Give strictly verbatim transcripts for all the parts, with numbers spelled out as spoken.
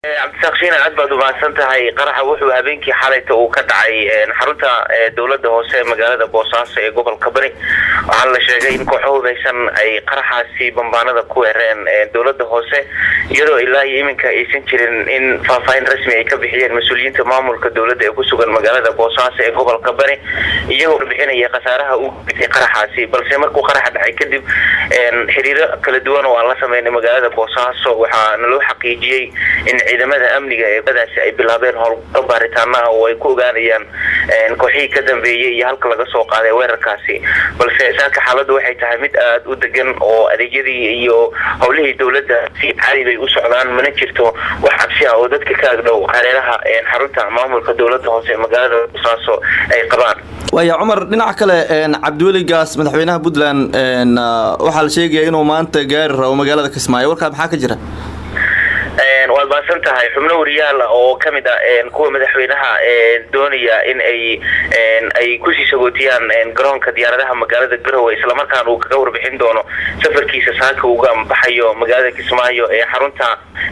cabdisaaqshiin aad baad u mahadsantahay qaraxa wuxuu habeenkii xalayta uu ka dhacay xarunta dawladda hoose ee magaalada Boosaaso ee gobolka Bari waxaa la sheegay in kooxo hubeysan ay qaraxaasi bambaanada ku weerareen dawladda hoose iyadoo ilaa iminka aysan jirin in faahfaahin rasmi ay ka bixiyeen mas'uuliyiinta maamulka dawladda ee ku sugan magaalada Boosaaso ee gobolka Bari iyagoo bixinaya khasaaraha uu dhacay qaraxaasi balse markuu qaraxa dhacay kadib xiriiro kala duwan oo la sameeyay magaalada Boosaaso waxaa loo xaqiijiyay in ciidamada amniga ee badaasi ay bilaabeen howlgallo baaritaan ah oo ay ku ogaanayaan kooxihii ka dambeeyay iyo halka laga soo qaaday weerarkaasi balse saaka xaaladdu waxay tahay mid aad u degan oo adeegyadii iyo howlihii dawladda si caadi bay u socdaan mana jirto wax cabsi ah oo dadka ka agdhow hareeraha xarunta maamulka dawladda hoose magaalada Boosaaso ay qabaan. waya Cumar dhinaca kale Cabdiweli Gaas madaxweynaha Puntland waxa la sheegay inuu maanta gaari rabo magaalada Kismaayo warka maxaa ka jira waad baasantahay xubno wariyaal oo kamid ah kuwa madaxweynaha doonaya in ay ay ku sii sagootiyaan garoonka diyaaradaha magaalada Garowe isla markaan uu kaga warbixin doono safarkiisa saaka uu uga baxayo magaalada Kismaayo ee xarunta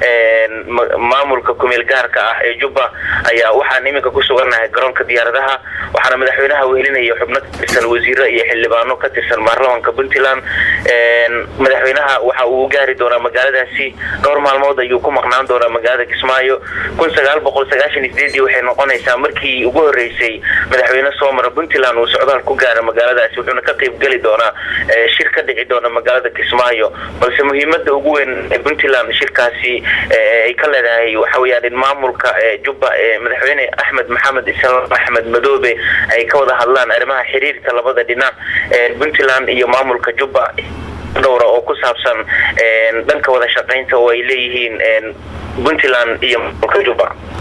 maamulka kumeel gaarka ah ee Jubba ayaa waxaan iminka ku suganahay garoonka diyaaradaha waxaana madaxweynaha weelinaya xubno ka tirsan wasiiro iyo xildhibaano ka tirsan baarlamaanka Puntland madaxweynaha waxa uu gaari doonaa magaaladaasi dhowr maalmood ayuu ku maqnaan doonaa magaalada Kismaayo kun sagaal boqol sagaashan iyo sideed waxay noqonaysaa markii ugu horeysay madaxweyne soo mara Puntland uu socdaal ku gaaray magaaladaasi wuxuuna ka qayb gali doonaa shir ka dhici doona magaalada Kismaayo balse muhiimadda ugu weyn ee Puntland shirkaasi ay ka leedahay waxa weeyaan in maamulka Jubba ee madaxweyne Axmed Maxamed Islaan Axmed Madoobe ay ka wada hadlaan arrimaha xiriirka labada dhinac ee Puntland iyo maamulka Jubba dhowr oo ku saabsan dhanka wada shaqaynta oo ay leeyihiin Puntland iyo maamulka Jubba.